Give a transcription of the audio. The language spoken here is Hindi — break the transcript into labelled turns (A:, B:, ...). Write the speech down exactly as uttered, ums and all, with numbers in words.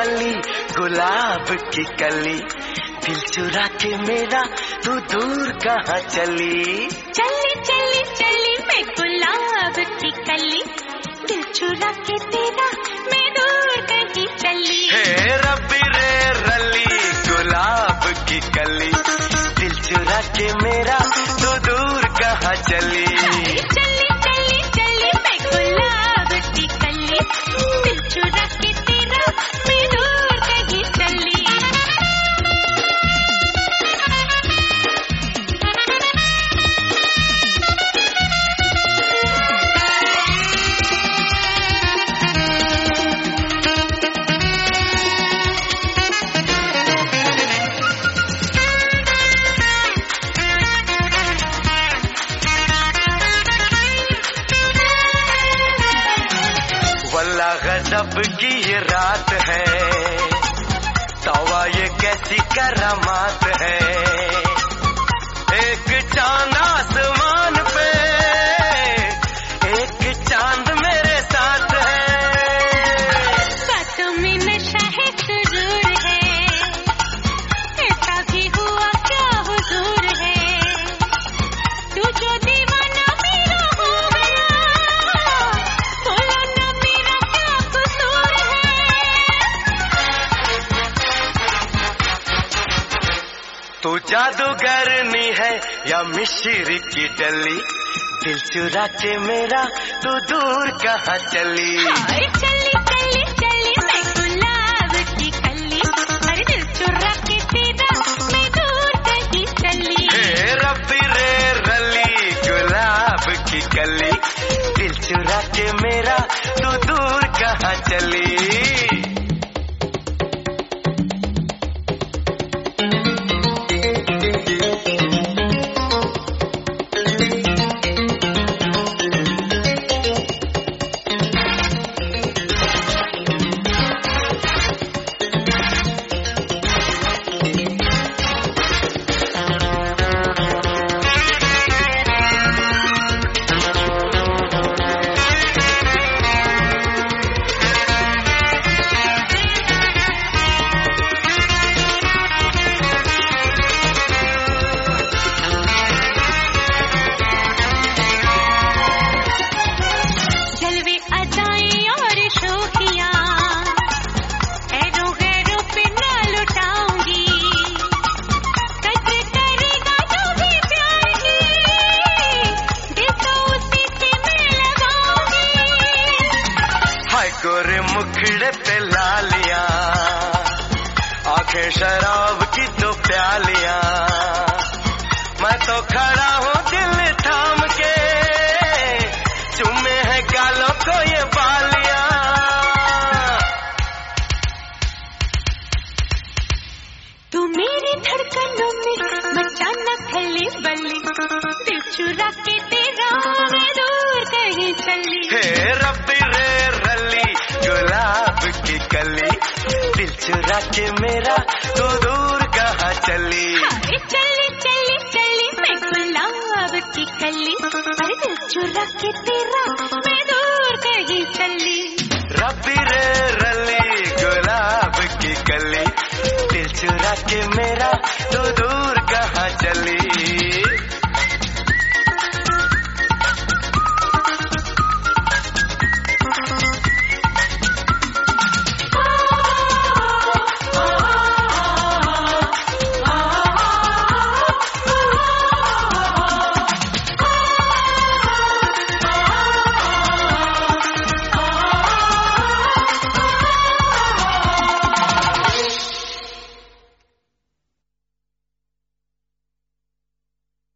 A: रली गुलाब की कली, दिल चुरा के मेरा तू दूर कहाँ चली।
B: चली चली चली मैं गुलाब की कली, दिल चुरा के तेरा मैं दूर कहीं चली।
A: हे रब्बी रे रली गुलाब की कली, दिल चुरा के मेरा तू दूर कहाँ चली।
B: चली चली चली मैं गुलाब की कली, दिल चुरा के तेरा मैं दूर कहीं चली।
A: वल्लाह गजब की ये रात है, तौबा ये कैसी करामात है। एक चांद आसमान पे, एक चांद मेरे साथ है।
B: बातों में नशा है सुरूर है, ऐसा भी हुआ क्या हुजूर है। तू जो दीवाना मेरा हो गया, बोलो ना मेरा क्या कसूर है।
A: तू जादूगरनी है या मिश्री की डली, दिल चुरा के मेरा तू दूर कहाँ चली।
B: हाय चली चली चली मैं गुलाब की कली, अरे दिल चुरा के तेरा मैं दूर कहीं चली।
A: हे रब्बी रे रली गुलाब की कली, दिल चुरा के मेरा तू दूर कहाँ चली। गोरे मुखड़े पे लालियां, आंखें शराब की तो प्यालियां। मैं तो खड़ा हूँ दिल थाम के, चुमे हैं गालों को ये बालियां।
B: तू मेरी धड़कनों में मचाना खली बली, दिल चुरा के तेरा मैं दूर कहीं चली।
A: हे रब्बी रे रली गुलाब की कली, दिल चुरा के मेरा तू दूर कहाँ चली।
B: हाय चली चली चली मैं गुलाब की कली, अरे दिल चुरा के तेरा मैं दूर कहीं चली।
A: रब्बी रे रली गुलाब की कली, दिल चुरा के मेरा तू दूर कहाँ चली।